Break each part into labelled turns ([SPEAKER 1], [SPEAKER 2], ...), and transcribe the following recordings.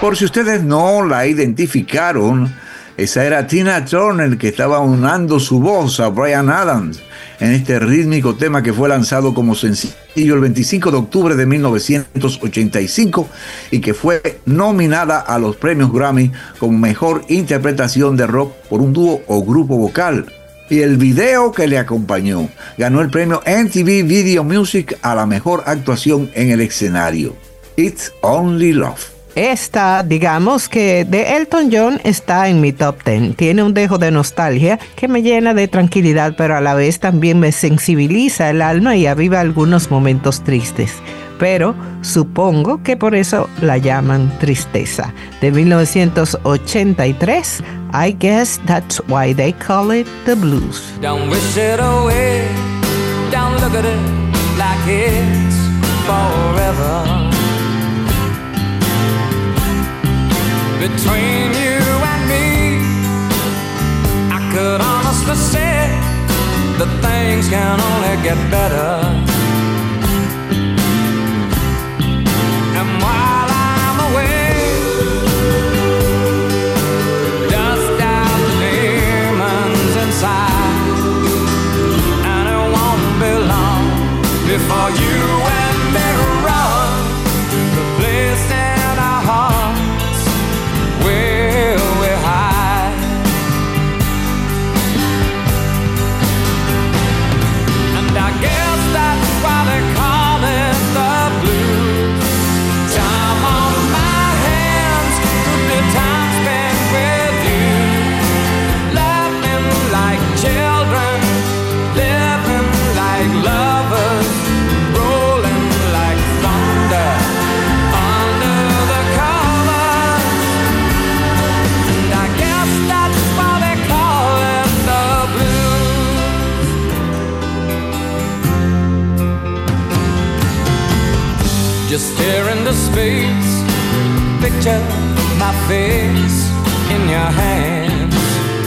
[SPEAKER 1] Por si ustedes no la identificaron, esa era Tina Turner, que estaba unando su voz a Bryan Adams en este rítmico tema que fue lanzado como sencillo el 25 de octubre de 1985 y que fue nominada a los premios Grammy como mejor interpretación de rock por un dúo o grupo vocal. Y el video que le acompañó ganó el premio MTV Video Music a la mejor actuación en el escenario. It's Only Love.
[SPEAKER 2] Esta, digamos que de Elton John, está en mi top 10. Tiene un dejo de nostalgia que me llena de tranquilidad, pero a la vez también me sensibiliza el alma y aviva algunos momentos tristes. Pero supongo que por eso la llaman tristeza. De 1983, I guess that's why they call it the blues.
[SPEAKER 3] Don't wish it away, don't look at it like it's forever. Between you and me, I could honestly say that things can only get better. And while I'm away, dust out the demons inside, and it won't be long before you and me run the place in our hearts where we hide. And I guess that's why they call it the blues. Time on my hands, good time spent with you, laughing like children, living like lovers, rolling like thunder under the covers. And I guess that's why they call it the blues. Just stare into space, picture my face in your hands.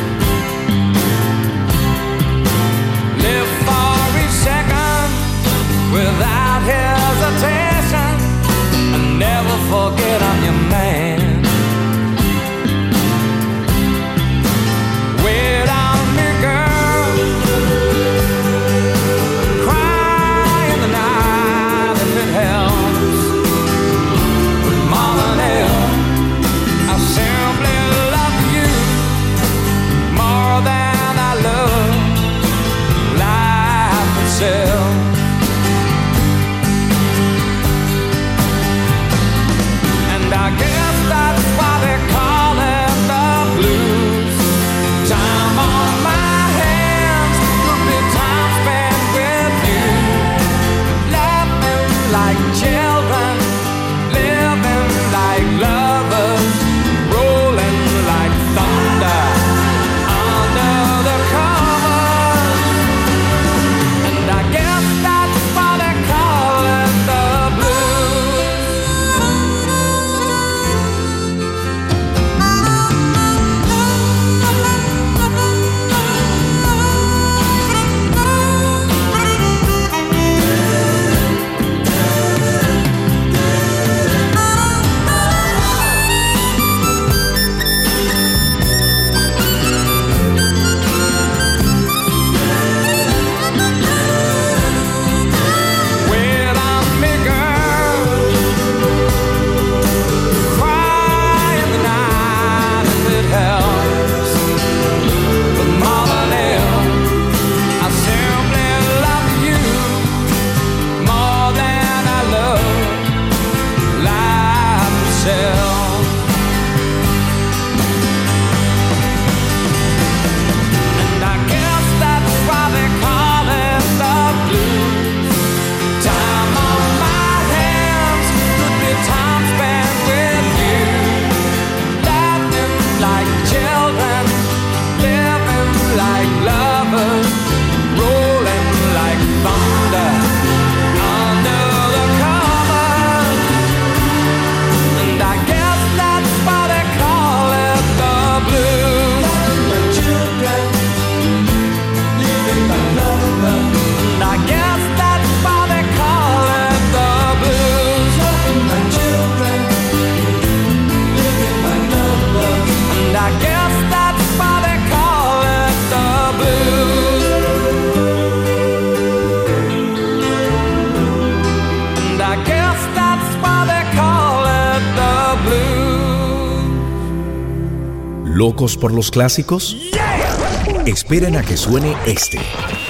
[SPEAKER 3] Live for each second without hesitation, and never forget I'm your man. Wait on me, girl, cry in the night if it helps. More than ever, I simply love you
[SPEAKER 4] ¿Locos por los clásicos? Esperen a que suene este.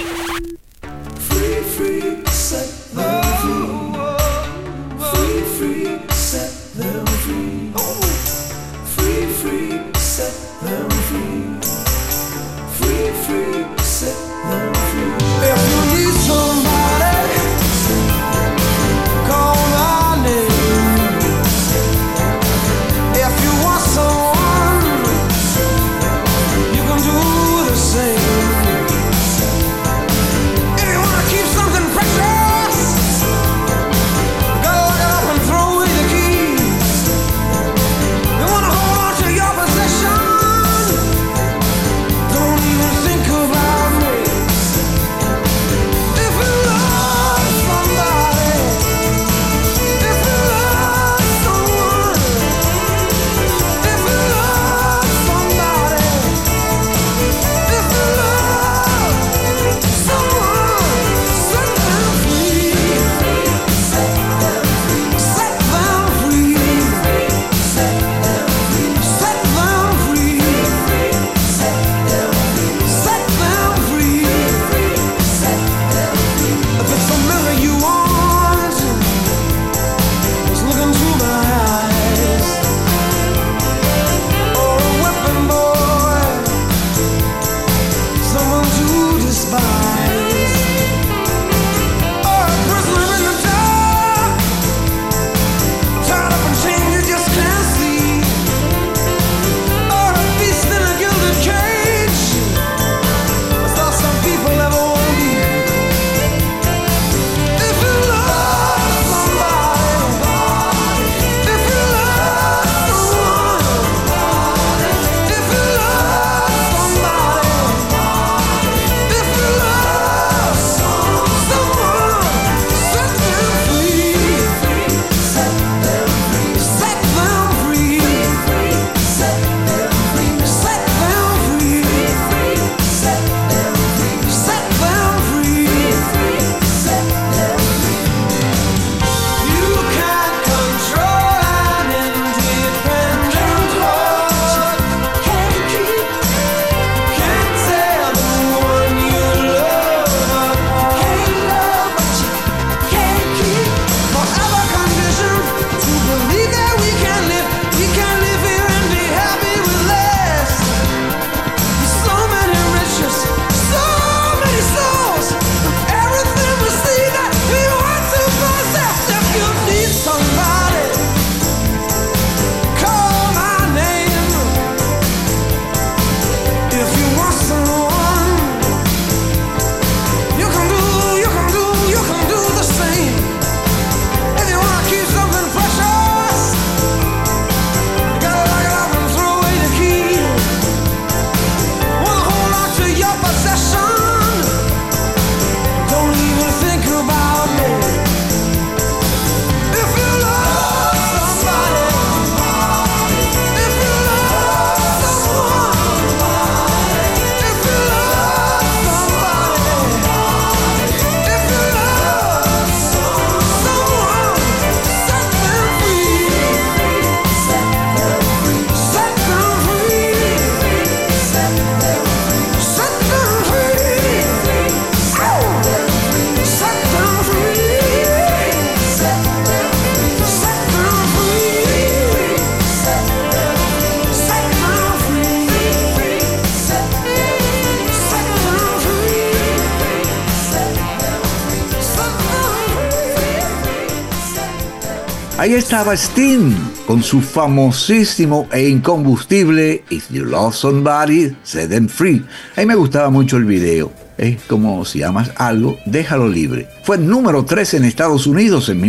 [SPEAKER 1] Ahí estaba Sting con su famosísimo e incombustible If You Love Somebody, Set Them Free. A mí me gustaba mucho el video. Es como si amas algo, déjalo libre. Fue número 3 en Estados Unidos en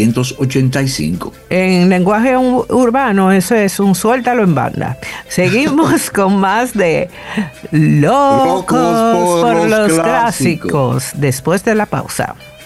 [SPEAKER 1] 1985.
[SPEAKER 2] En lenguaje urbano, eso es un suéltalo en banda. Seguimos con más de Locos por los clásicos después de la pausa.